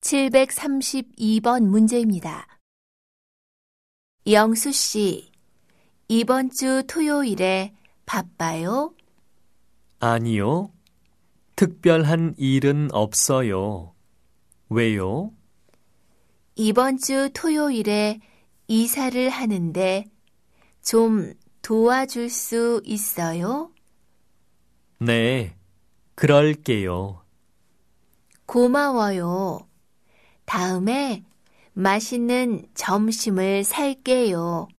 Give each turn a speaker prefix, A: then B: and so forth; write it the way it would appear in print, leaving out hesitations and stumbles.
A: 732번 문제입니다. 영수 씨, 이번 주 토요일에 바빠요?
B: 아니요. 특별한 일은 없어요. 왜요?
A: 이번 주 토요일에 이사를 하는데 좀 도와줄 수 있어요?
B: 네, 그럴게요.
A: 고마워요. 다음에 맛있는 점심을 살게요.